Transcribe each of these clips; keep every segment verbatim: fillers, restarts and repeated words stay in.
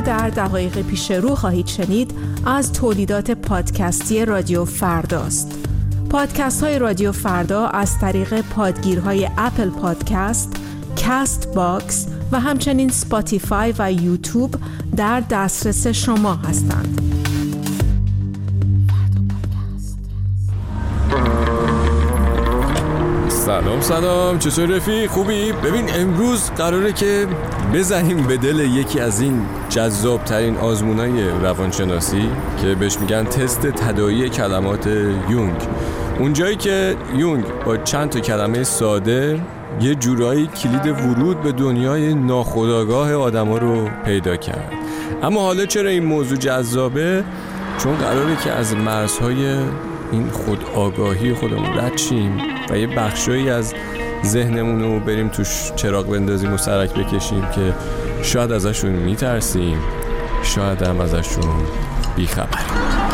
در دقایق پیش رو خواهید شنید از تولیدات پادکستی رادیو فرداست. پادکست های رادیو فردا از طریق پادگیرهای اپل پادکست، کست باکس و همچنین سپاتیفای و یوتیوب در دسترس شما هستند. سلام سلام، چطور رفیق؟ خوبی؟ ببین امروز قراره که بزنیم به دل یکی از این جذاب ترین آزمونای روانشناسی که بهش میگن تست تداعی کلمات یونگ. اونجایی که یونگ با چند تا کلمه ساده یه جورایی کلید ورود به دنیای ناخودآگاه آدما رو پیدا کرد. اما حالا چرا این موضوع جذابه؟ چون قراره که از مرزهای این خود آگاهی خودمون رد شیم و یه بخشایی از ذهنمون رو بریم توش چراغ بندازیم و سرک بکشیم که شاید ازشون میترسیم، شاید هم ازشون بیخبریم.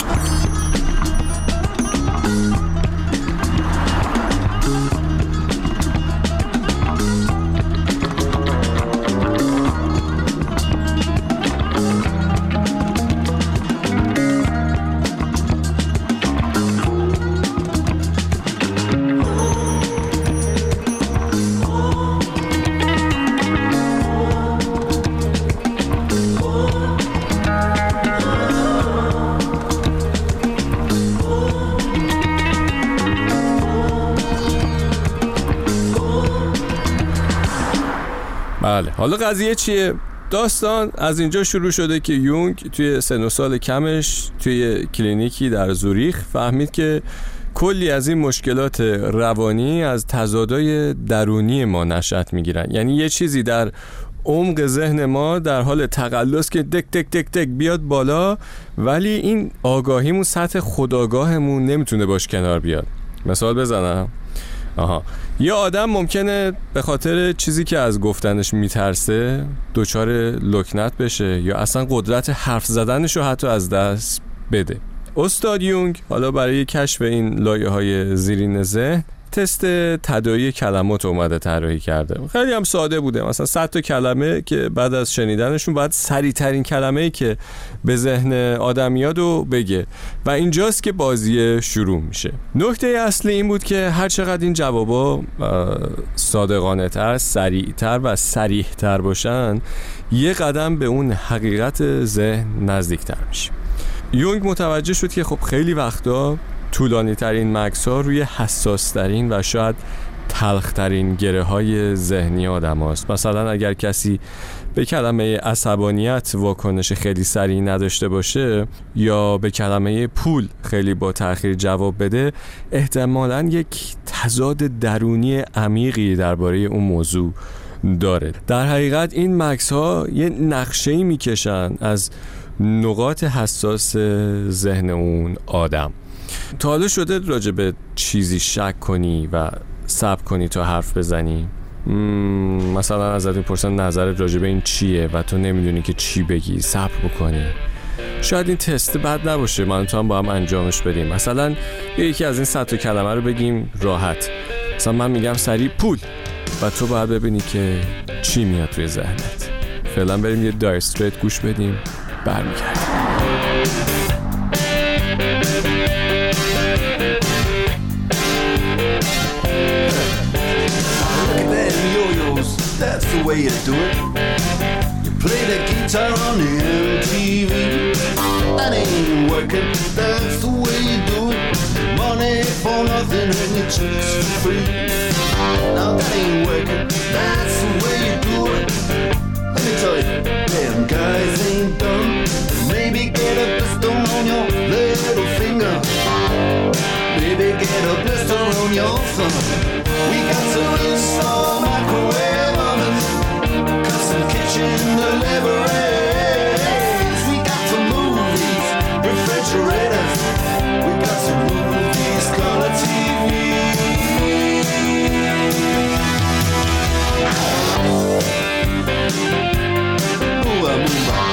بله، حالا قضیه چیه؟ داستان از اینجا شروع شده که یونگ توی سن و سال کمش توی کلینیکی در زوریخ فهمید که کلی از این مشکلات روانی از تضادهای درونی ما نشأت میگیرن. یعنی یه چیزی در عمق ذهن ما در حال تقلص که دک دک دک دک بیاد بالا، ولی این آگاهیمون، سطح خودآگاهمون نمیتونه باش کنار بیاد. مثال بزنم. آها، یه آدم ممکنه به خاطر چیزی که از گفتنش میترسه دچار لکنت بشه یا اصلا قدرت حرف زدنش رو حتی از دست بده. استاد یونگ حالا برای کشف این لایه‌های زیرین ذهن تست تداعی کلمات اومده طراحی کرده. خیلی هم ساده بوده، مثلا صد تا کلمه که بعد از شنیدنشون باید سریع ترین کلمه‌ای که به ذهن آدم میاد رو بگه و اینجاست که بازی شروع میشه. نکته اصلی این بود که هر چقدر این جوابا صادقانه تر، سریع تر و صریح تر باشن، یه قدم به اون حقیقت ذهن نزدیک تر میشه. یونگ متوجه شد که خب خیلی وقتا طولانی ترین مکث ها روی حساس ترین و شاید تلخ ترین گره های ذهنی آدم هاست. مثلا اگر کسی به کلمه عصبانیت واکنش خیلی سریع نداشته باشه یا به کلمه پول خیلی با تأخیر جواب بده، احتمالاً یک تضاد درونی عمیقی درباره اون موضوع داره. در حقیقت این مکث ها یه نقشه‌ای میکشن از نقاط حساس ذهن اون آدم. تا حالا شده راجع به چیزی شک کنی و صبر کنی تا حرف بزنی؟ مثلا ازت میپرسن نظرت راجع به این چیه و تو نمیدونی که چی بگی، صبر بکنی. شاید این تست بد نباشه، من تو هم با هم انجامش بدیم. مثلا یکی از این صد تا کلمه رو بگیم راحت. مثلا من میگم سریع پول و تو باید ببینی که چی میاد توی ذهنت. فعلا بریم یه دایر استریت گوش بدیم، برمیگردیم. That's the way you do it. You play the guitar on the M T V. That ain't working. That's the way you do it. Money for nothing and your chicks for free. Now that ain't working. That's the way you do it. Let me tell you, them guys ain't dumb. Maybe get a blister on your little finger. Maybe get a blister on your thumb. We got to install microwave ovens, custom kitchen deliveries. We got to move these refrigerators. We got to move these color T Vs. Move on, move on.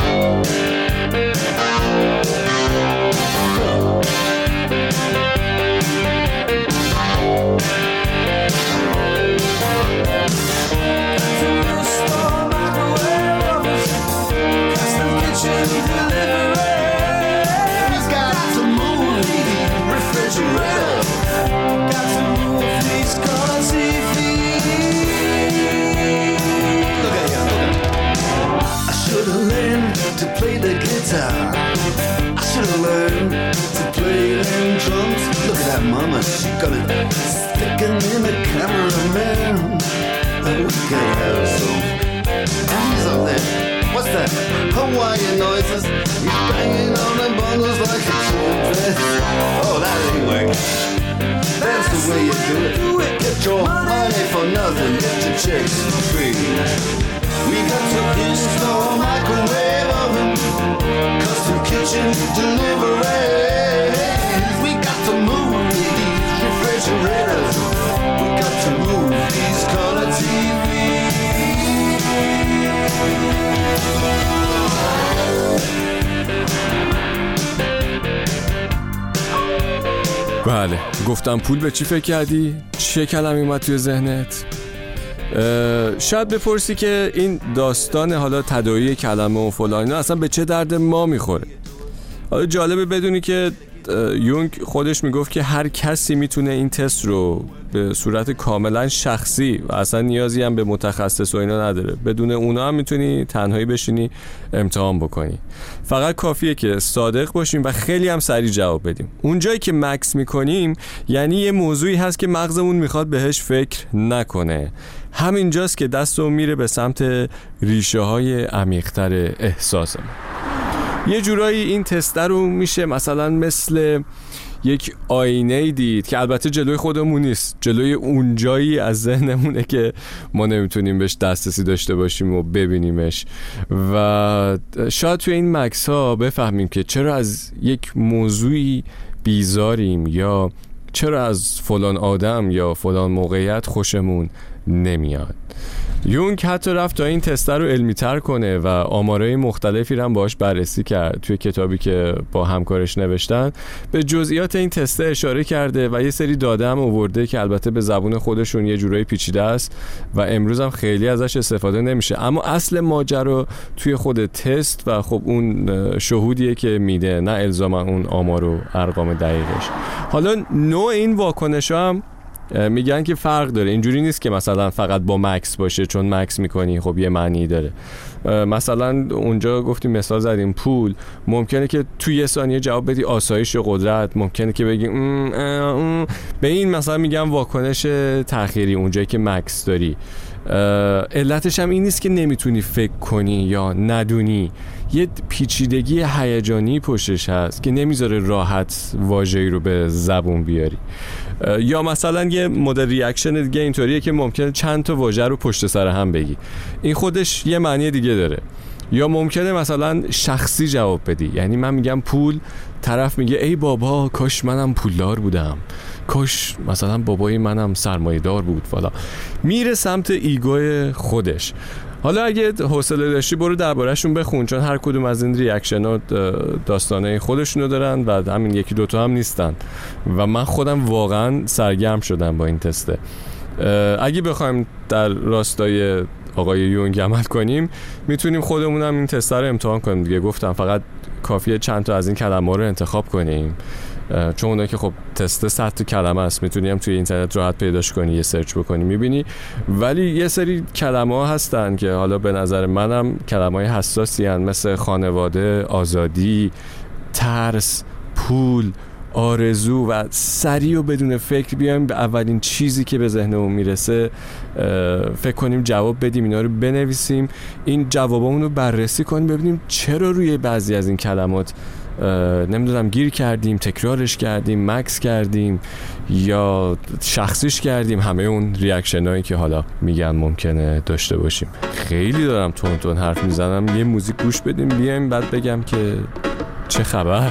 got it sticking in the cameraman. And we can have some bees up there. What's that? Hawaiian noises. He's banging on the bongos like a trumpet. Oh, that ain't working. That's the way you do it. Get your money for nothing, get your chicks for free. We got to install microwave oven, custom kitchen deliveries. We got to move these refrigerators. We got to move these color T Vs. بله، گفتم پول به چی فکر کردی؟ چه کلمه اومد توی ذهنت؟ شاید بپرسی که این داستان حالا تداعی کلمه و فلان اصلا به چه درد ما میخوره. حالا جالبه بدونی که یونگ خودش میگفت که هر کسی میتونه این تست رو به صورت کاملا شخصی و اصلا نیازی هم به متخصص و اینا نداره، بدون اونا هم میتونی تنهایی بشینی امتحان بکنی. فقط کافیه که صادق باشیم و خیلی هم سریع جواب بدیم. اونجایی که مکس میکنیم یعنی یه موضوعی هست که مغزمون میخواد بهش فکر نکنه. همینجاست که دستمون میره به سمت ریشه های عمیق‌تر احساسمون. یه جورایی این تست رو میشه مثلا مثل یک آینه دید که البته جلوی خودمون نیست، جلوی اونجایی از ذهنمونه که ما نمیتونیم بهش دسترسی داشته باشیم و ببینیمش. و شاید توی این مکس ها بفهمیم که چرا از یک موضوعی بیزاریم یا چرا از فلان آدم یا فلان موقعیت خوشمون نمیاد. یونگ حتی رفت تا این تست رو علمی تر کنه و آمارهای مختلفی رو هم باهاش بررسی کرد. توی کتابی که با همکارش نوشتن به جزئیات این تست اشاره کرده و یه سری داده هم آورده که البته به زبون خودشون یه جورایی پیچیده است و امروز هم خیلی ازش استفاده نمیشه، اما اصل ماجرا توی خود تست و خب اون شهودیه که میده، نه الزاما اون آمار و ارقام دقیقش. حالا نوع این واکنش‌ها هم میگن که فرق داره، اینجوری نیست که مثلا فقط با مکس باشه، چون مکس میکنی خب یه معنی داره. مثلا اونجا گفتیم مثال زدیم پول، ممکنه که توی یه ثانیه جواب بدی آسایش و قدرت، ممکنه که بگی ام ام. به این مثلا میگم واکنش تأخیری اونجایی که مکس داری. علتش هم این نیست که نمیتونی فکر کنی یا ندونی، یه پیچیدگی هیجانی پشتش هست که نمیذاره راحت واژه‌ای رو به زبون بیاری. یا مثلا یه مدل ریاکشن دیگه اینطوریه که ممکنه چند تا واژه رو پشت سر هم بگی، این خودش یه معنی دیگه داره. یا ممکنه مثلا شخصی جواب بدی، یعنی من میگم پول، طرف میگه ای بابا کاش منم پولدار بودم، کاش مثلا بابای منم سرمایه‌دار بود فلان، میره سمت ایگو خودش. حالا اگه حوصله داشتی برو درباره‌شون بخون، چون هر کدوم از این ریاکشن‌ها داستانه خودشونو دارن و همین یکی دوتا هم نیستن و من خودم واقعا سرگرم شدم با این تسته. اگه بخوایم در راستای آقای یونگ عمل کنیم میتونیم خودمون هم این تست رو امتحان کنیم دیگه. گفتم فقط کافیه چند تا از این کلمه‌ها رو انتخاب کنیم، چون اونایی که خب تست صد تا کلمه است، میتونی هم توی اینترنت راحت پیداش کنی، یه سرچ بکنی میبینی. ولی یه سری کلمه ها هستن که حالا به نظر منم کلمه های حساسی هستن، مثل خانواده، آزادی، ترس، پول، آرزو و سریع و بدون فکر بیایم به اولین چیزی که به ذهنمون میرسه فکر کنیم، جواب بدیم، اینا رو بنویسیم، این جوابامون رو بررسی کنیم، ببینیم چرا روی بعضی از این کلمات نمیدونم گیر کردیم، تکرارش کردیم، مکس کردیم یا شخصیش کردیم، همه اون ریاکشن هایی که حالا میگن ممکنه داشته باشیم. خیلی دارم تون تون حرف میزنم، یه موزیک گوش بدیم بیایم بعد بگم که چه خبر.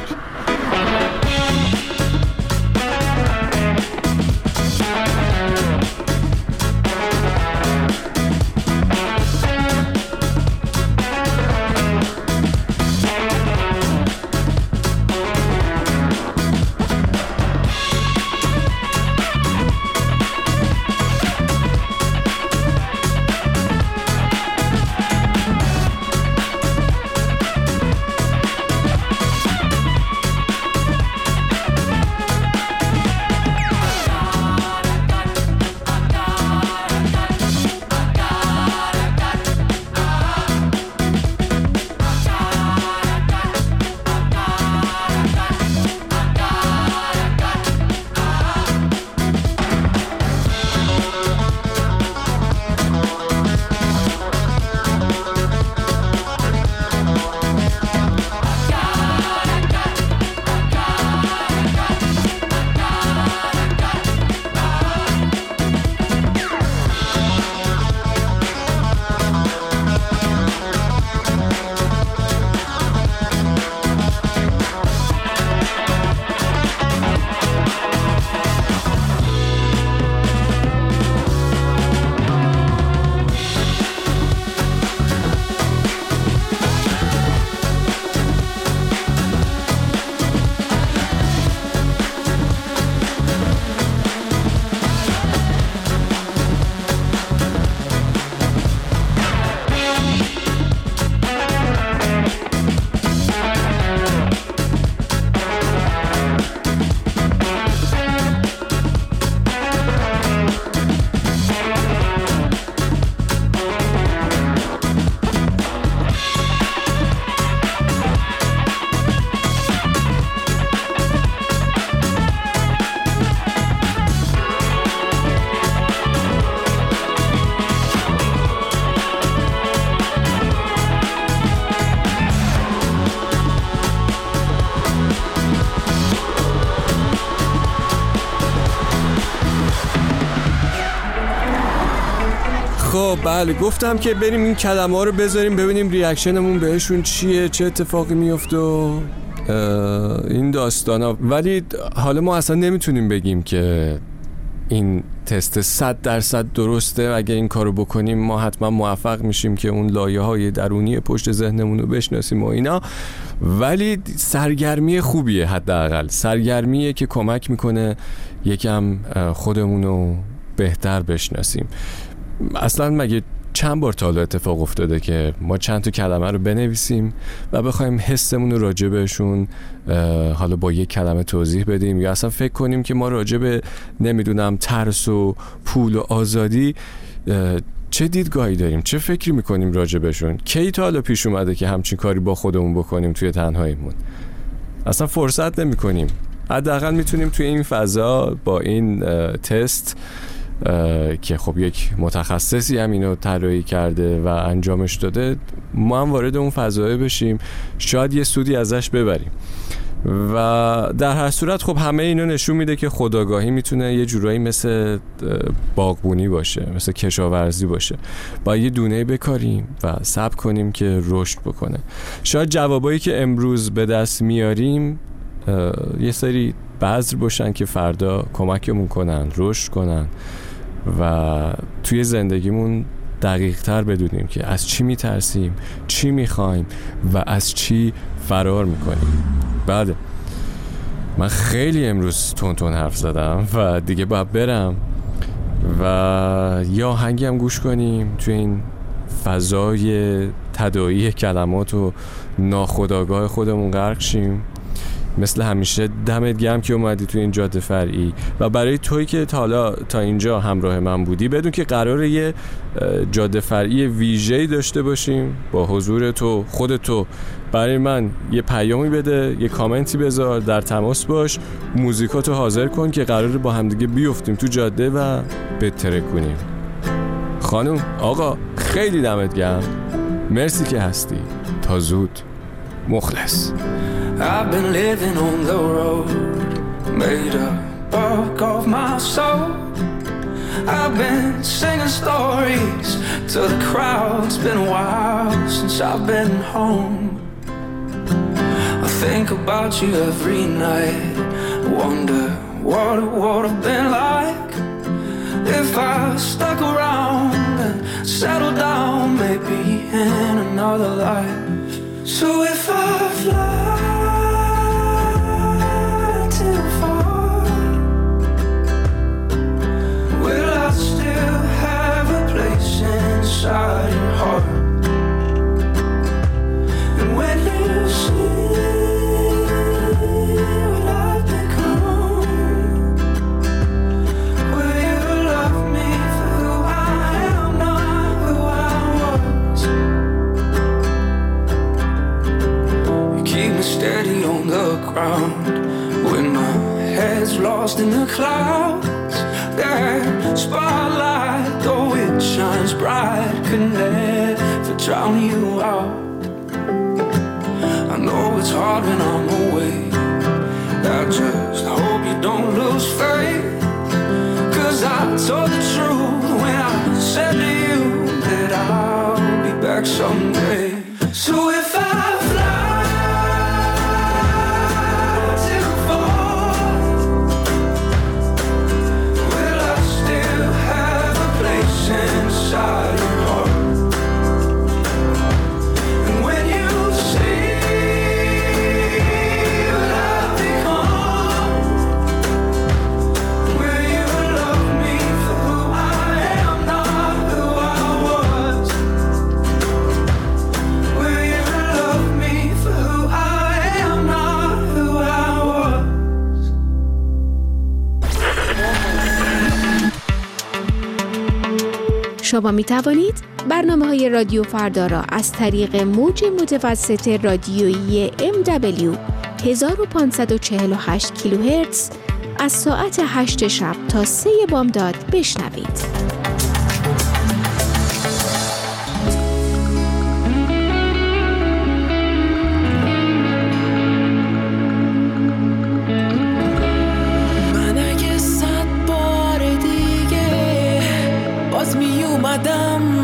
خب بله، گفتم که بریم این کلمه ها رو بذاریم ببینیم ریاکشنمون بهشون چیه، چه اتفاقی میفته و این داستان ها. ولی حالا ما اصلا نمیتونیم بگیم که این تست صد درصد درسته. اگه این کارو بکنیم ما حتما موفق میشیم که اون لایه های درونی پشت ذهنمون رو بشناسیم و اینا. ولی سرگرمی خوبیه، حداقل سرگرمیه که کمک میکنه یکم خودمون رو بهتر بشناسیم. اصلا مگه چند بار تا حالا اتفاق افتاده که ما چند تا کلمه رو بنویسیم و بخوایم حسمون رو راجع بهشون حالا با یک کلمه توضیح بدیم، یا اصلا فکر کنیم که ما راجع به نمیدونم ترس و پول و آزادی چه دیدگاهی داریم، چه فکری میکنیم راجع بهشون؟ کی تا حالا پیش اومده که همچین کاری با خودمون بکنیم توی تنهاییمون؟ اصلا فرصت نمیکنیم. حداقل میتونیم توی این فضا با این تست که خب یک متخصصی هم اینو طراحی کرده و انجامش داده، ما هم وارد اون فضایه بشیم، شاید یه سودی ازش ببریم. و در هر صورت خب همه اینو نشون میده که خودآگاهی میتونه یه جورایی مثل باغبونی باشه، مثل کشاورزی باشه. با یه دونه بکاریم و صبر کنیم که رشد بکنه. شاید جوابایی که امروز به دست میاریم یه سری بذر باشن که فردا کمکمون کنن رشد کنن و توی زندگیمون دقیق تر بدونیم که از چی میترسیم، چی میخوایم و از چی فرار میکنیم. بعد من خیلی امروز تون تون حرف زدم و دیگه باید برم و یا آهنگی هم گوش کنیم توی این فضای تداعی کلمات و ناخودآگاه خودمون غرق شیم. مثل همیشه دمت گرم که اومدی تو این جاده فرعی و برای تویی که تا حالا تا اینجا همراه من بودی بدون که قراره یه جاده فرعی ویژه‌ای داشته باشیم با حضور تو، خود تو برای من یه پیامی بده، یه کامنتی بذار، در تماس باش، موزیکاتو حاضر کن که قراره با همدیگه بیفتیم تو جاده و بترک کنیم. خانم، آقا، خیلی دمت گرم، مرسی که هستی. تا زود. مخلص. I've been living on the road, made a buck of my soul. I've been singing stories to the crowd. It's been a while since I've been home. I think about you every night, wonder what it would have been like if I stuck around and settled down, maybe in another life. So if I fly too far, will I still have a place inside your heart? And when you see what I've become, will you love me for who I am, not who I was? You keep me steady on the ground when my head's lost in the clouds. That spotlight, though it shines bright, could never drown you out. I know it's hard when I'm away, I just hope you don't lose faith. Cause I told the truth when I said to you that I'll be back someday. So if I fly too far, will I still have a place inside your heart? And when you see what I've become, will you love me for who I am, not who I was? Will you love me for who I am, not who I was? شما می توانید برنامه های رادیو فردا را از طریق موج متوسط رادیویی ام دبلیو هزار و پانصد و چهل و هشت کیلوهرتز از ساعت هشت شب تا سه بامداد بشنوید. من اگه صد بار دیگه باز می اومدم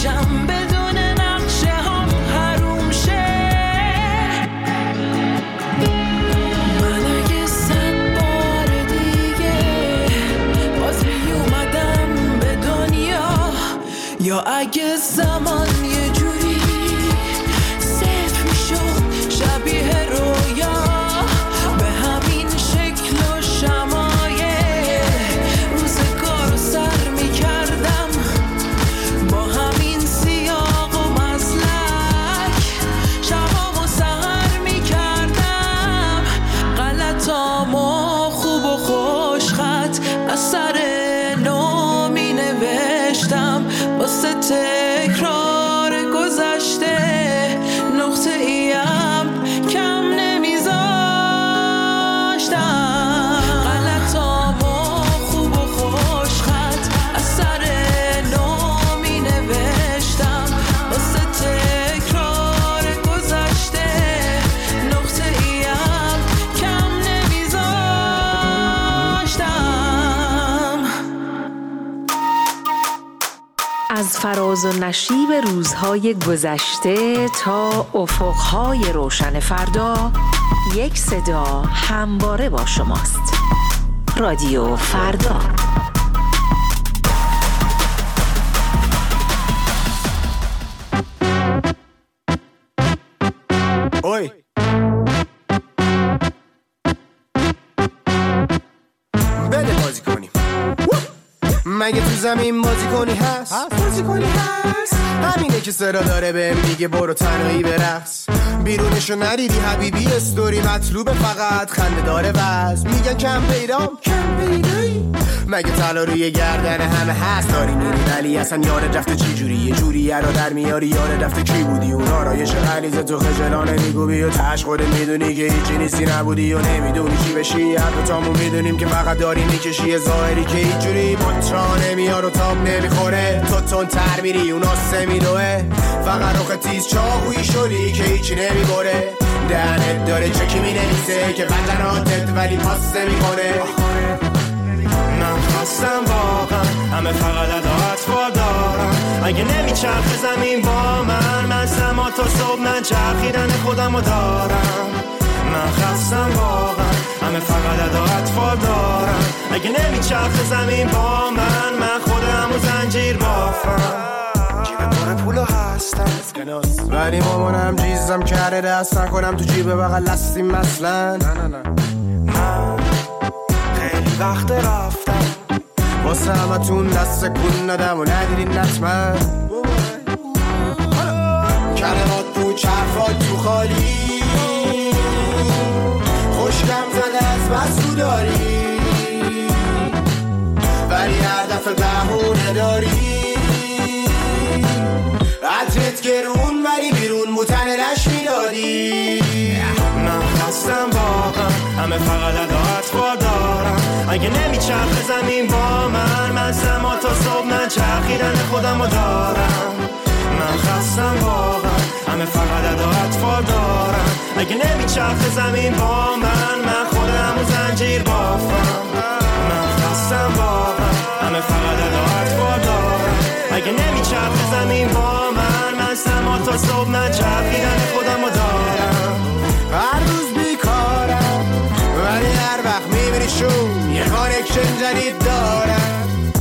میشم بدون نقشه هم حروم شه. من اگه صد بار دیگه باز می اومدم به دنیا، یا اگه زمان یه جوری صرف میشد شبیه رویا، به همین شکل و شمایه روزگار رو سر میکردم، با همین سیاق و مسلک شبام و سهر میکردم، غلطام و خوب و خوش خط از سر نو می نوشتم، واسه تکرار گذشته نقطه ایم کم نمیذاشتم، غلطام و خوب و خوش خط از سر نو می نوشتم، واسه تکرار گذشته نقطه ایم کم نمیذاشتم. از فراز و نشیب روزهای گذشته تا افقهای روشن فردا، یک صدا همواره با شماست. رادیو فردا. اوی بده بازی کنیم. مگه تو زمین بازی کنی هست؟ بازی کنی هست؟ همینه که صدا داره بهم میگه برو تنهایی برقص، بیرونشو ندیدی حبیبی استوری مطلوب فقط خنده داره وز، میگن کم پیدام کم پیدایی، مگه طلا روی گردن همه هست داری میری، ولی اصلا یاد رفته چی جوری یه جوری را در میاری، یاد رفته کی بودی اون آرایش غلیظ تو خجلانه میگوبی و تش خودت میدونی که هیچی نیستی نبودی و نمیدونی چی بشی، هر دوتامون میدونیم که فقط داری میکشی ظاهری که هیچ جوری بطرا نمیاد و تاب نمیخوره، تو تون تر میری اون آسه میدوه، فقط روخ تیز چاقویی شدی که هیچی نمیبره، دهنت داره چکی مینویسه که قطراتت ولی پاس نمیکنه. من خواستم واقعا همه فقط اطفال دارم، اگه نمیچرخه زمین با من، من سما تا صبح من چرخیدن خودمو دارم. من خواستم واقعا همه فقط اطفال دارم، اگه نمیچرخه زمین با من، من خودمو زنجیر بافم، جیب پر پولو هستم ولی مامانم جیزم کرده دست نکنم تو جیب بغل هستیم مثلا. نه نه نه من خیلی وقت رفتم واسه همه تون دست کن ندم و ندیدین نتمن، کلمات تو چرفات تو خالی، خوشگم زده از بسو داری، ولی هر دفعه بهونه داری، عطرت گرون ولی بیرون بوتن لش میدادی. من خستم واقعا همه فقط اطفال دارم، اگه نمیچرخه زمین با من، من سما تا صبح من چرخیدن خودمو دارم. من خستم واقعا همه فقط اطفال دارم، اگه نمیچرخه زمین با من، من خودمو زنجیر بافم. من خستم واقعا همه فقط اطفال دارم، اگه نمیچرخه زمین با من، من سما تا صبح من چرخیدن خودمو دارم. هر روز بیکارم ولی هر وقت میبینی شون یه کانکشن جدید دارم.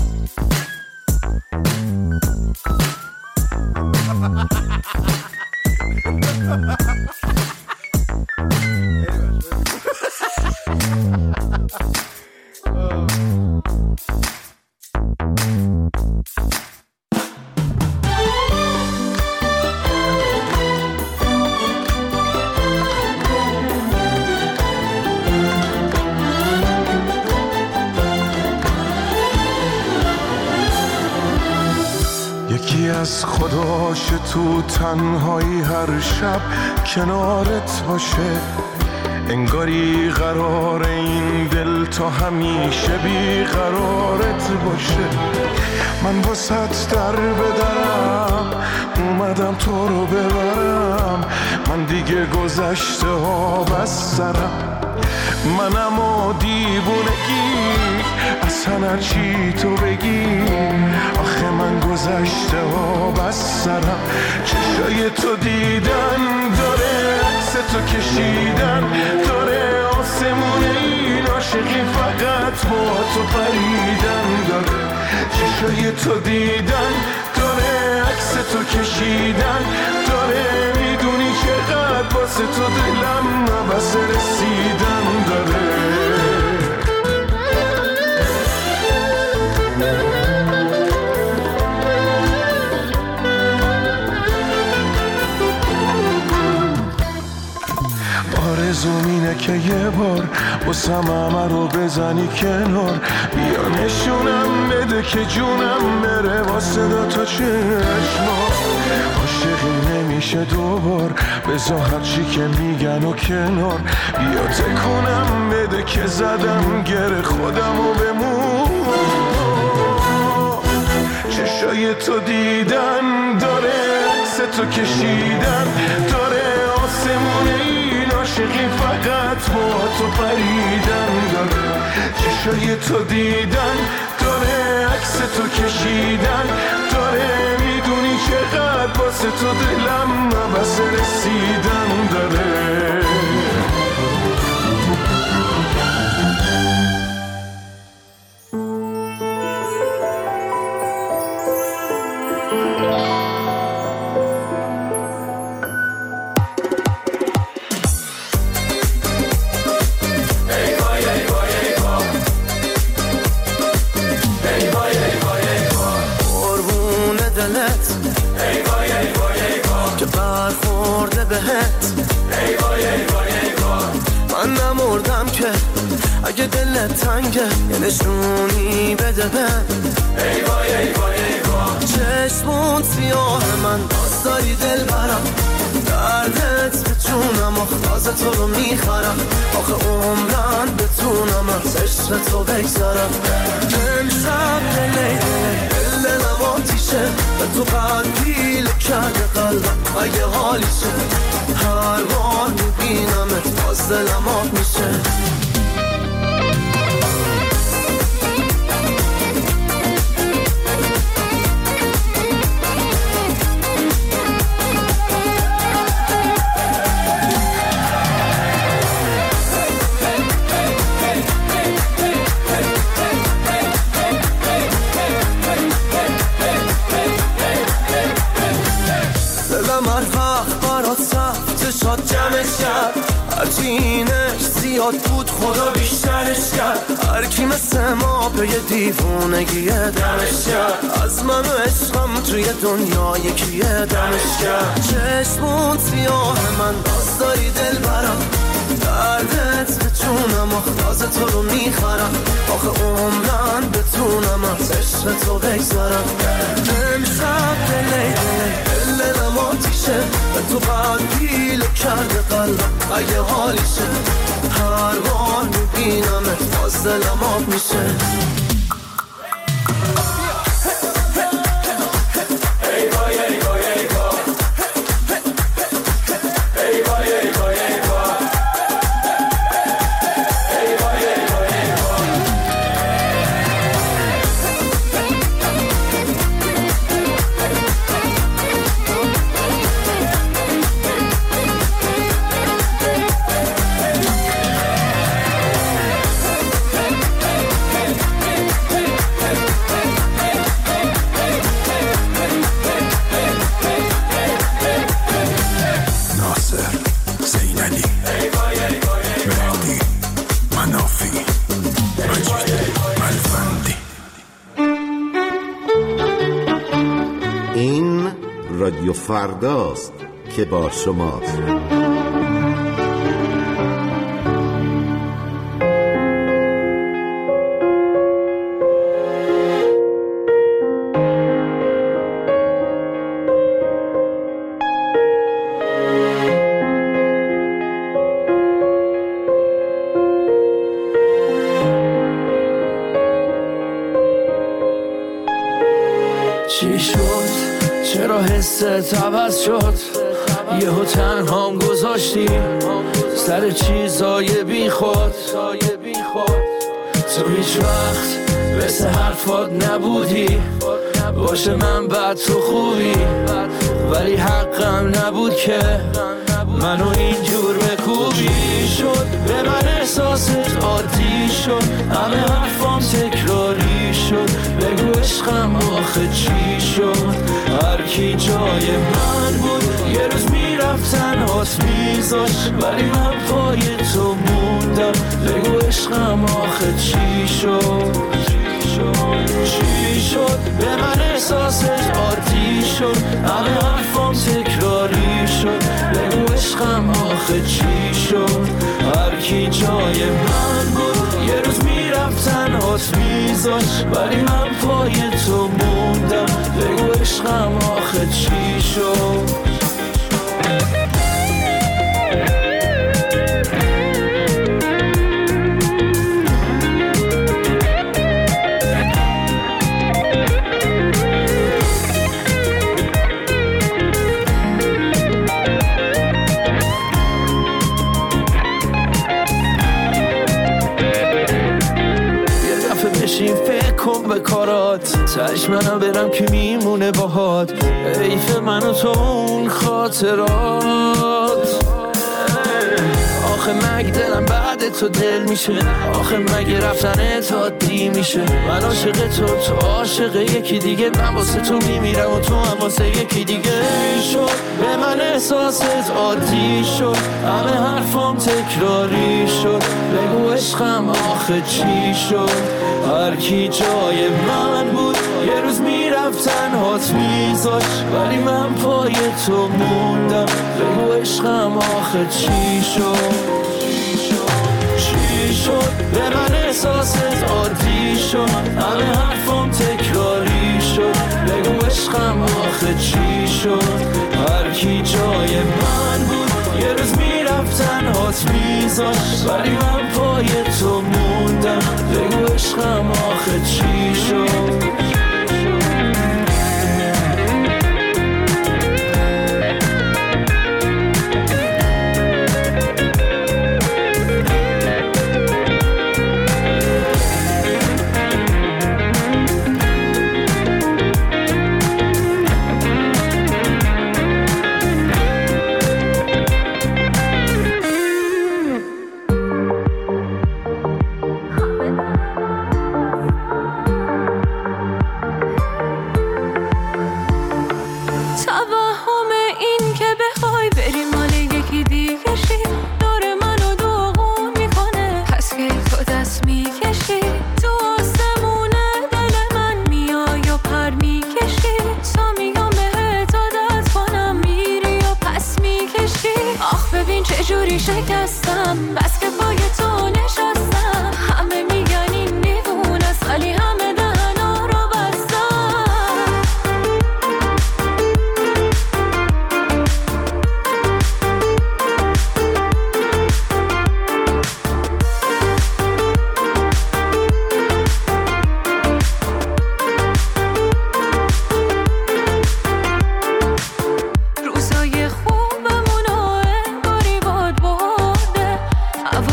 یکی از خداش تو تنهایی هر شب کنارت باشه، انگاری قرار این دل تا همیشه بی قرارت باشه. من واسط در بدرم اومدم تو رو ببرم، من دیگه گذشته ها بس سرم، منم و دیوونگی از اصلا چی تو بگی. آخه من گذشته ها بس سرم چشای تو دیدن داره، عکس تو کشیدن داره، آسمون این عاشقی فقط با تو پریدن داره. چشای تو دیدن داره، عکس تو کشیدن داره، میدونی چقدر واسه تو دلم نبس رسیدن داره. آرزوم اینه که یه بار بسم همه رو بزنی کنار، بیا نشونم بده که جونم بره واسه دو تا چشما. عاشقی نمیشه دوبار، بذار هرچی که میگن و کنار، بیا تکونم بده که زدم گره خودم و بمون. چشای تو دیدن داره، عکس تو کشیدن داره، آسمون این عاشقی فقط با تو پریدن داره. چشای تو دیدن داره، عکس تو کشیدن داره، میدونی چقدر واسه تو دلم نبس رسیدن داره. من نمردم که اگه دلت تنگه یه نشونی بده من. ای وای ای وای ای وای چشمون سیاه من باز داری دل برم، دردت به جونم اخلاز تو رو میخرم. آخه عمرن بتونم از عشق تو بگذارم. امشب دلی دل دلم آتیشه، به تو قلبی کرده قلبم اگه حالیشه. هر بار میبینمت باز دلم آب میشه. شاد جمعش کرد، هرچی اینش زیاد بود خدا بیشترش کرد. هر کی مثل ما به یه دیوونگیه دمش کرد، از من و عشقم توی دنیا یکیه دمش کرد. چشمون سیاه من باز داری دل برم، دردت به جونم اخلاز تو رو میخرم. آخه عمرن بتونم از عشق تو بگذارم. امشب دلی دلی دل دلم آتیشه، به تو قلبی کرده قلبم اگه حالیشه. هر بار میبینمت باز دلم آب میشه. رادیو فرداست که با شماست. چی شد؟ چرا حست عوض شد؟ یهو تنهام گذاشتی سر چیزای بی خود. تو هیچ وقت مثل حرفات نبودی، باشه من بعد تو خوبی، ولی حقم نبود که منو اینجور بکوبی. شد به من احساست عادی شد، همه حرفام تکراری شد، بگو عشقم آخه چی شد؟ هر کی جای من بود یه روز میرفت تنهات میذاش، ولی من پای تو موندم، بگو عشقم آخه چی شد؟ چی شد؟ به من احساست عادی شد، همه حرفام تکراری شد، بگو عشقم آخه چی شد؟ هر کی جای من بود یه روز میرفت تنهات میذاش، ولی من پای تو موندم، بگو عشقم آخه چی شد؟ به کارات تش منم برم که میمونه باهات، حیف من و تو اون خاطرات. آخه مگه دلم بعد تو دل میشه، آخه مگه رفتن تا دی میشه؟ من عاشق تو، تو عاشق یکی دیگه، من واسه تو میمیرم و تو هم واسه یکی دیگه. شد به من احساست عادی شد، همه حرفام تکراری شد، بگو عشقم آخه چی شد؟ هر کی جای من بود یه روز میرفت تنهات میذاش، ولی من پای تو موندم، بگو عشقم آخه چی شد؟ چی شد؟ به من احساست عادی شد، همه حرفام تکراری شد، بگو عشقم آخه چی شد؟ هر کی جای من بود یه روز میرفت تنهات میذاش، ولی من پای تو موندم، بگو عشقم آخه چی شد؟ شکستم بس که پای تو نشستم، همه میگن این دیوونه است ولی همه دهنا رو بستم. روزای خوبمون رو انگاری باد برده،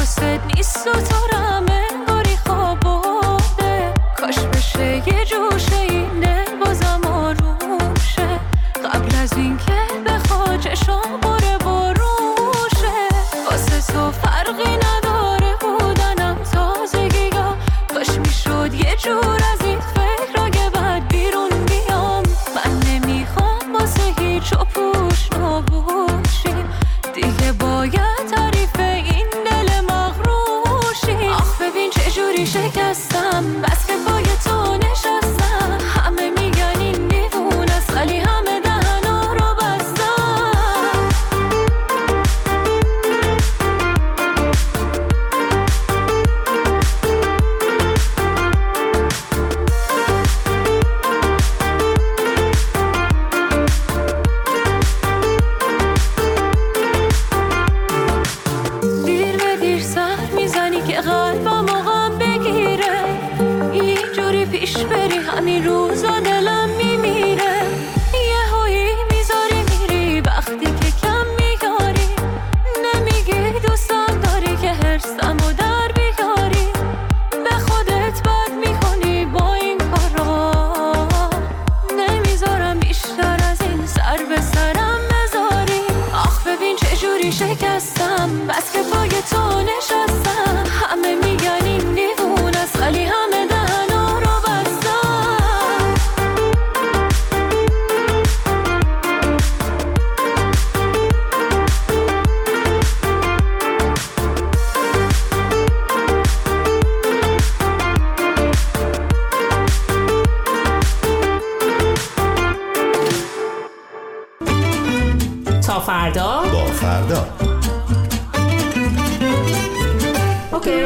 تو نشستم، همه میگن این دیوونه است ولی همه دهنا رو بستم. تا فردا با فردا. اوکی.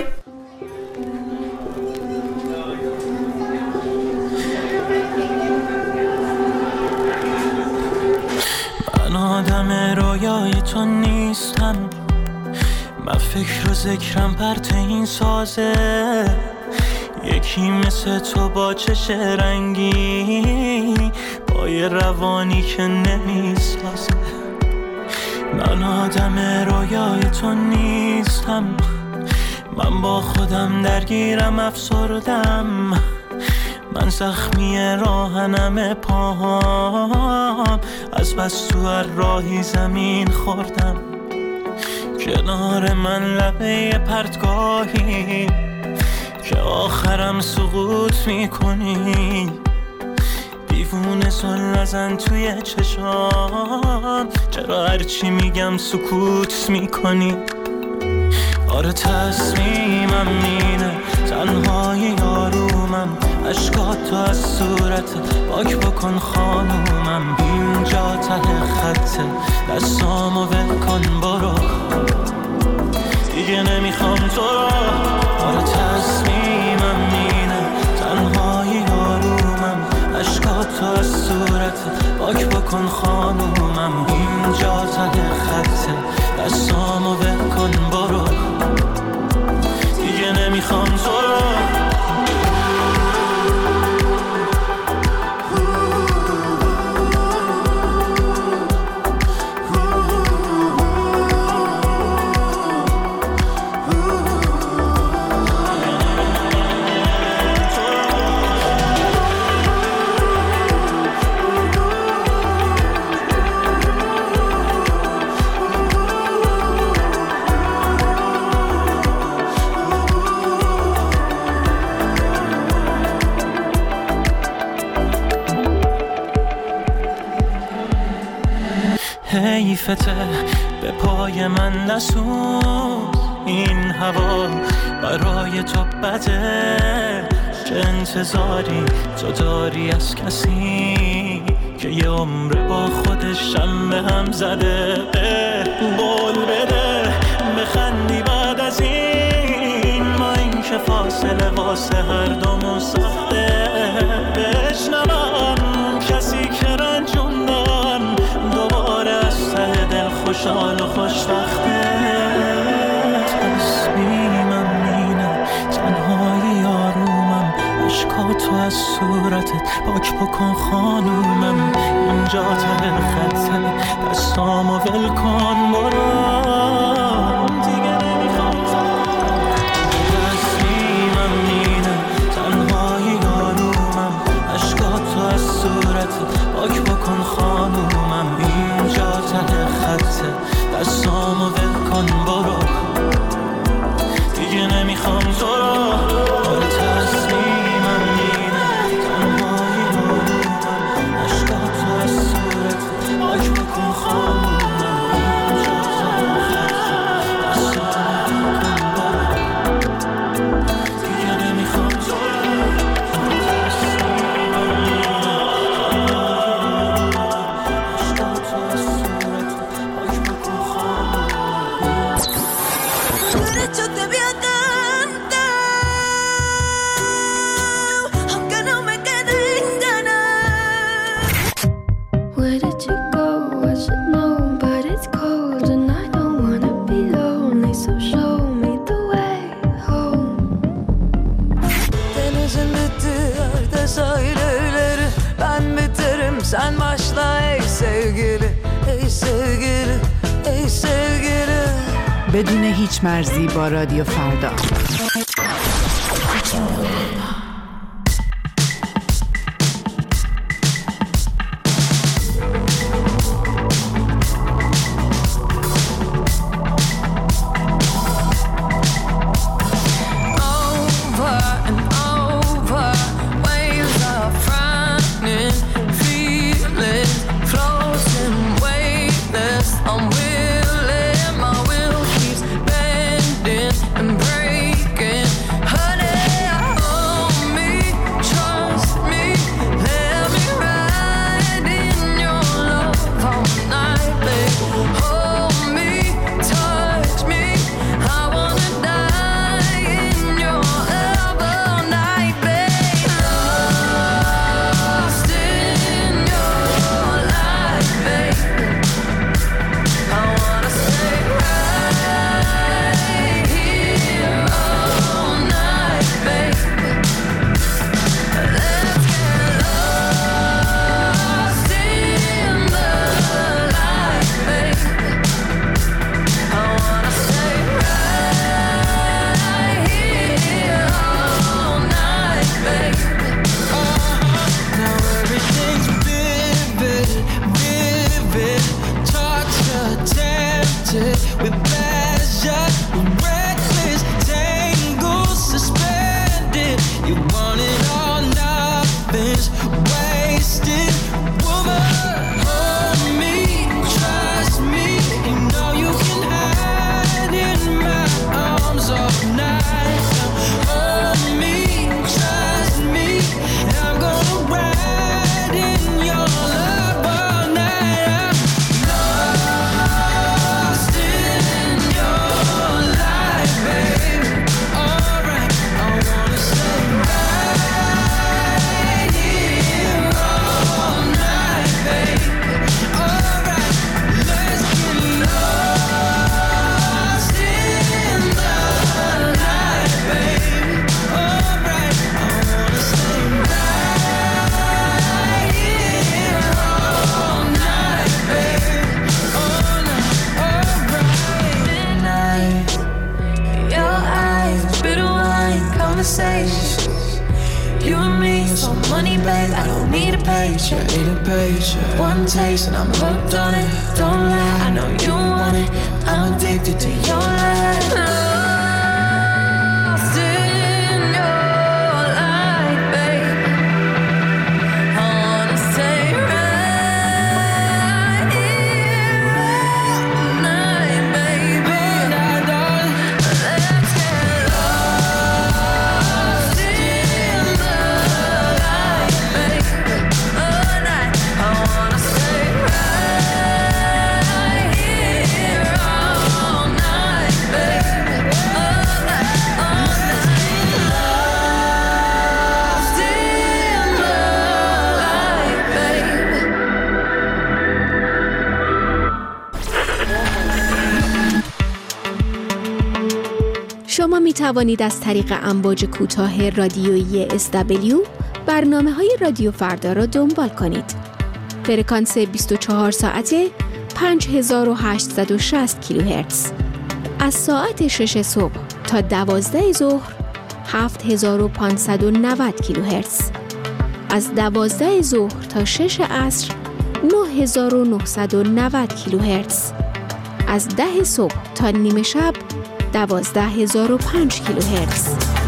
من آدم رویای تو نیستم، من فکر و ذکرم پرت این سازه، یکی مثل تو با چش رنگی، با یه روانی که نمیسازه. من آدم رویای تو نیستم، من با خودم درگیرم افسردم، من زخمی راهنم پاهام، از بس تو هر راهی زمین خوردم. کنار من لبه پرتگاهی که آخرم سقوط میکنی، دیوونه سل نزن توی چشام، چرا هرچی میگم سکوت میکنی؟ آره تصمیمم اینه، تنهای آرومم، عشقاتو از صورت پاک بکن خانومم، اینجا ته خطه، دستامو ول کن برو، دیگه نمیخوام تو رو. آره تصمیمم اینه، تنهای آرومم، عشقاتو از صورت پاک بکن خانومم، اینجا ته خطه، دستامو ول کن برو، دیگه نمیخوام تو رو. حیفته به پای من نسوز، این هوا برای تو بده، چه انتظاری تو داری از کسی که یه عمر با خودش هم به هم زده؟ قول بده بخندی بعد از این، ما این که فاصله واسه هر دومون ساخته، بشنوم کسی که رنجوندم دوباره از ته دل خوشحال و خوشبخته. تصمیمم اینه، تنهای آرومم، عشقاتو از صورتت پاک بکن خانومم، اینجا ته خطه، دستامو ول کن برو، دیگه نمیخوام تو. تصمیمم اینه، تنهای آرومم، عشقاتو از صورتت پاک بکن خانومم، اینجا ته خطه، دستامو ول کن برو، دیگه نمیخوام تو رو. آره تصمیمم اینه، تنهای آرومم، عشقاتو از صورتت پاک بکن خانومم، اینجا ته خطه، دستامو ول کن برو، دیگه نمیخوام تو رو. Sen başla ey sevgili, ey sevgili, ey sevgili. بدون هیچ مرزی با رادیو فردا. page, yeah, eight a page, yeah. One taste and I'm hooked on it. Don't lie, I know you want it. I'm addicted to your light. Lost in your light, babe. I wanna stay right here all night, baby. Let's get lost in the light, baby. All night, I wanna stay right here all night, baby. All night, all night. Lost in the light, baby. شما می توانید از طریق امواج کوتاه رادیویی اس دبلیو برنامه‌های رادیو فردا را دنبال کنید. فرکانس بیست و چهار ساعته پنج هزار و هشتصد و شصت کیلوهرتز. از ساعت شش صبح تا دوازده ظهر هفت هزار و پانصد و نود کیلوهرتز. از دوازده ظهر تا شش عصر نه هزار و نهصد و نود کیلوهرتز. از ده صبح تا نیمه شب دوازده هزار و پنج کیلوهرتز.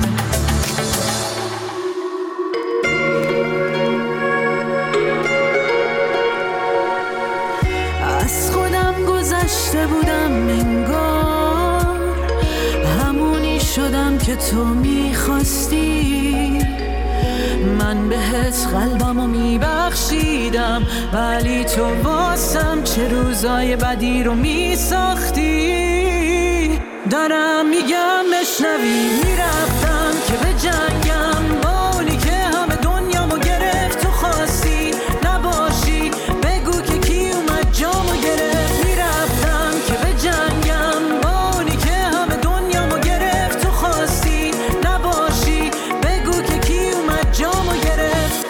از خودم گذشته بودم انگار، همونی شدم که تو میخواستی. من بهت قلبمو میبخشیدم، ولی تو واسم چه روزای بدی رو میساختی. دارم میگم بشنوی، میرفتم که به جنگم با اونی که همه دنیامو گرفت. تو خواستی نباشی، بگو که کی اومد جامو گرفت. میرفتم که به جنگم با اونی که همه دنیامو گرفت. تو خواستی نباشی، بگو که کی اومد جامو گرفت.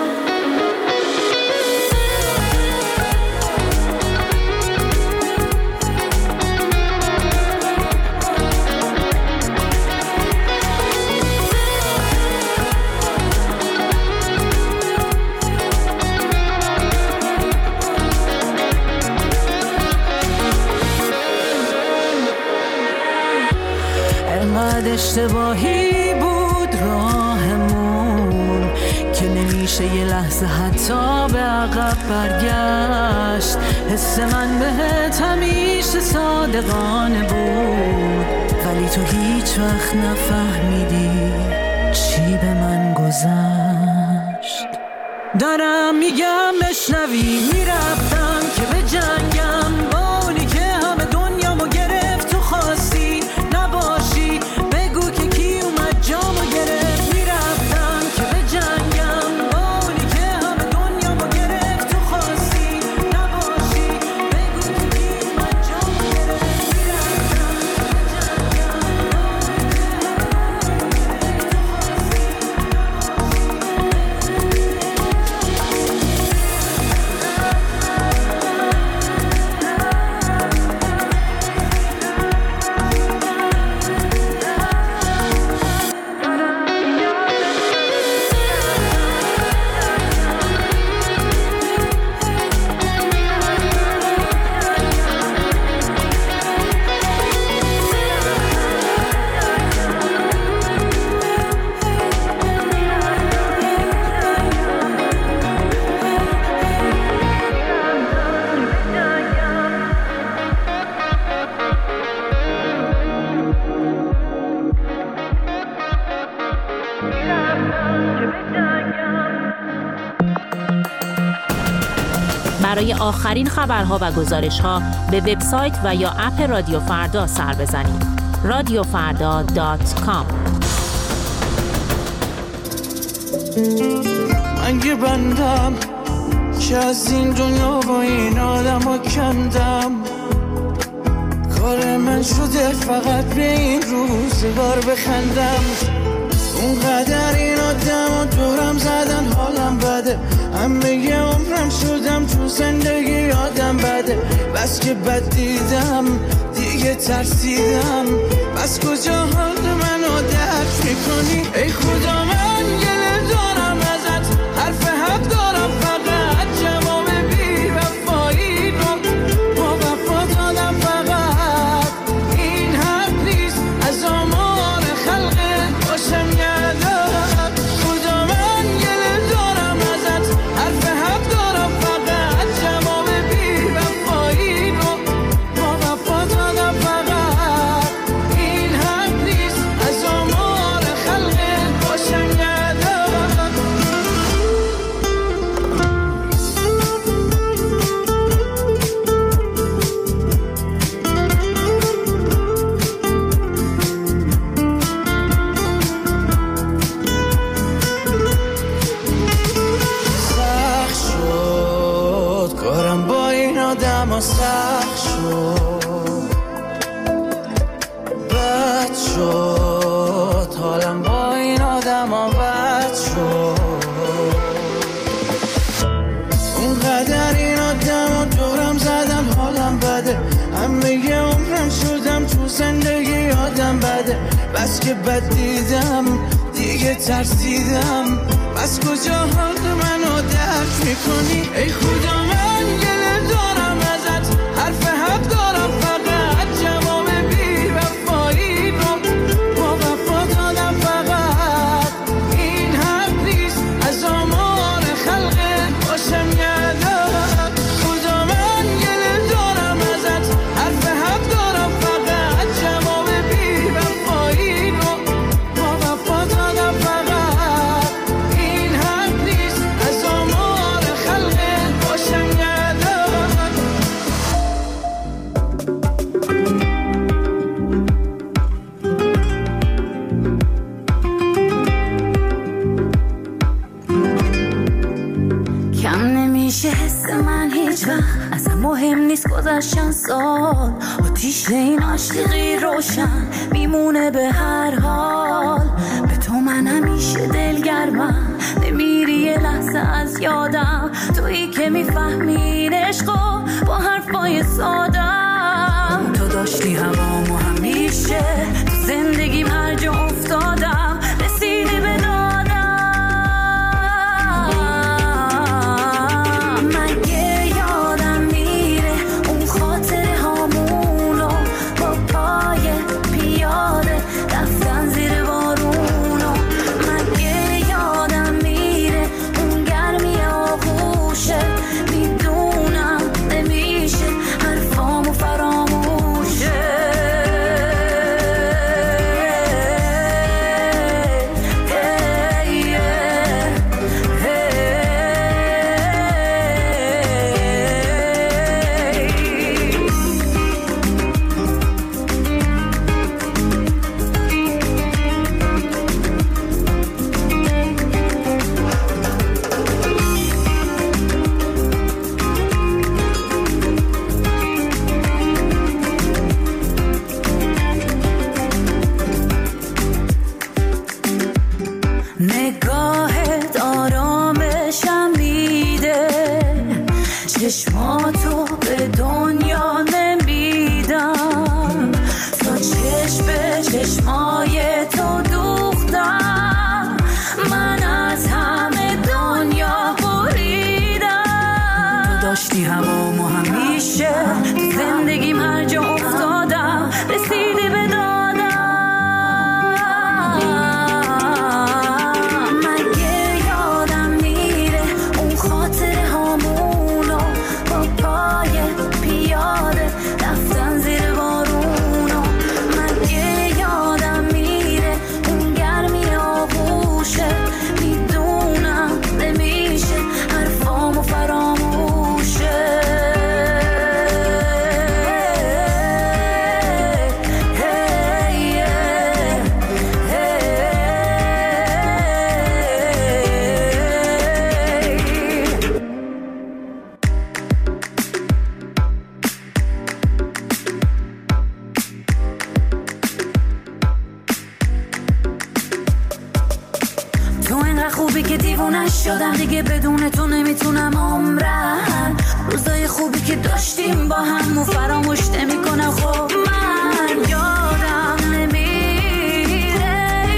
انقدر اشتباهی بود راهمون که نمیشه یه لحظه حتی به عقب برگشت. حس من بهت همیشه صادقانه بود، ولی تو هیچ وقت نفهمیدی چی به من گذشت. دارم میگم بشنوی، میرفتم که به جنگم با اونی که همه دنیامو گرفت. تو خواستی نباشی، بگو که کی اومد جامو گرفت. میرفتم که به جنگم با اونی که همه دنیامو گرفت. تو خواستی نباشی، بگو که کی اومد جامو گرفت. میرفتم که به برای آخرین خبرها و گزارش‌ها به وبسایت و یا اپ رادیو فردا سر بزنید. رادیو فردا دات کام. من یه بندم که از این دنیا با این آدم ها کندم. کار من شده فقط به این روزگار بخندم. اونقدر این آدم ها دورم زدن حالم بده. همه یه عمرم شدم تو زندگی یادم بده. بس که بد دیدم دیگه ترسیدم. بس کجا حال منو درک میکنی؟ ای خدا من گله دارم ازت، حرف حق دارم آدم ها سخت شد، بد شد، حالم با این آدم ها بد شد. اونقدر این آدم ها دورم زدن حالم بده، همه یه عمرم شدم تو زندگی آدم بده. بس که بد دیدم دیگه ترسیدم، بس کجا حال منو درک میکنی؟ ای خدا من گله دارم ازت، حرف حق دارم فقط جواب بی وفایی رو با وفا دادم. فقط این حق نیست از آمار خلقت باشم یادم. خدا من گله دارم ازت، حرف حق دارم فقط جواب بی وفایی رو با وفا دادم. فقط این حق نیست از آمار خلقت باشم یادم. کم نمیشه حس من هیچ وقت، اصلا مهم نیست گذشتن سال. آتیش این عاشقی روشن میمونه به هر حال. به تو من همیشه دلگرمم، نمیری یه لحظه از یادم. تویی که میفهمین عشقو با حرفای سادم. تو داشتی هوامو همیشه تو زندگیم هر جا افتادم، رسیدی به دادم. مگه یادم میره اون خاطره هامونو با پای پیاده رفتن زیر بارونو؟ مگه یادم میره اون گرمی آغوشه؟ میدونم نمیشه حرفامو فراموشه. نگاهت آرامشم میده، چشماتو به دنیا نمیدم. تا چشم به چشمای تو دوختم، من از همه دنیا بریدم. تو داشتی هوامو همیشه تو زندگیم هر جا افتادم، رسیدی به دادم. خوبی که دیوونه شدم دیگه، بدون تو نمیتونم عمرم. روزای خوبی که داشتیم با هم و فراموش نمیکنم. خب من یادم نمیره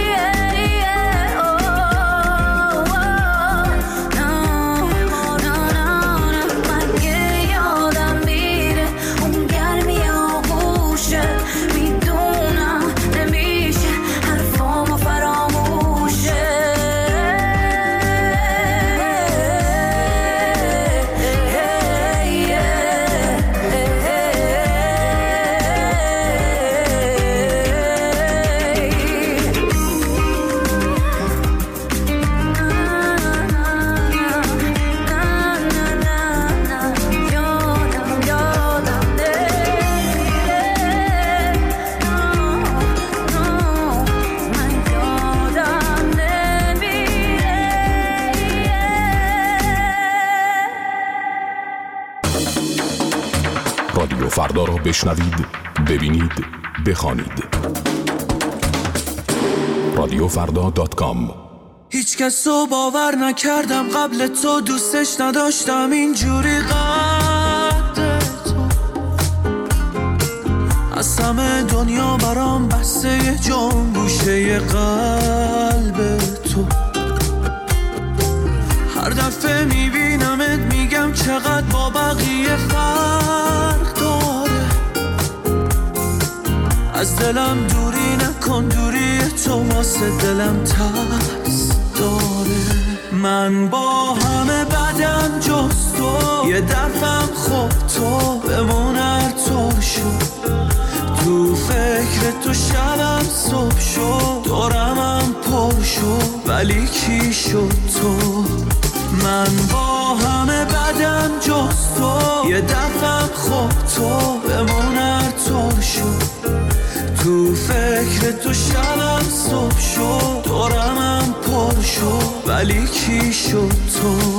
مگه یادم میره اون گرمی آغوشه؟ میدونم نمیشه حرفامو فراموشه. رادیو فردا را بشنوید، ببینید، بخوانید. رادیو فردا دات کام. هیچ کس رو باور نکردم قبل تو، دوستش نداشتم اینجوری قد تو. از همه دنیا برام بسته یه جان گوشه قلب تو. هر دفعه میبینمت میگم چقدر با بقیه فرق داره. از دلم دوری نکن، دوری تو واسه دلم ترس داره. من با همه بدم جز تو، یه دفعم خوب تو بمون هر طور شد. تو فکر تو شبم صبح شد، دورمم پر شد ولی کی شد تو. من با همه بدم جز تو، یه دفعم خوب تو بمون هر طور شد. تو فکر تو شبم صبح شد، دورمم پر شد ولی کی شد تو.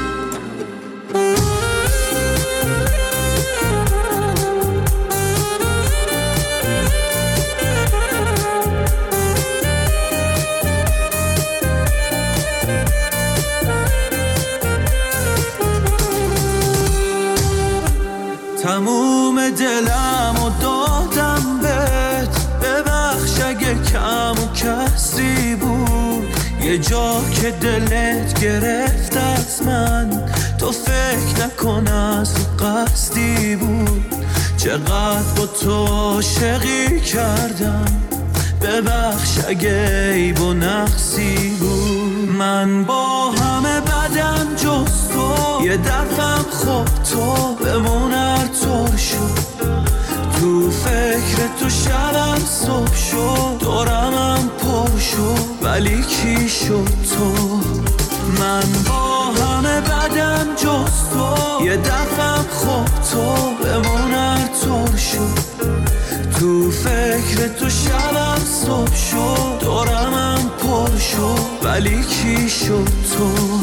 تموم دلم و دادم بهت، ببخش اگه کم و کسی بود. یه جا که دلت گرفت از من، تو فکر نکن از قصدی بود. چقدر با تو عاشقی کردم، ببخش اگه عیب و نقصی بود. من با همه بدم جز تو، یه دفعم خوب تو بمون هر طور شد. تو فکر تو شبم صبح شد، دورمم پر شد ولی کی شد تو. من با همه بدم جز تو، یه دفعم خوب تو بمون هر طور شد. تو فکر تو شبم صبح شد، دورمم پر شد ولی کی شد تو.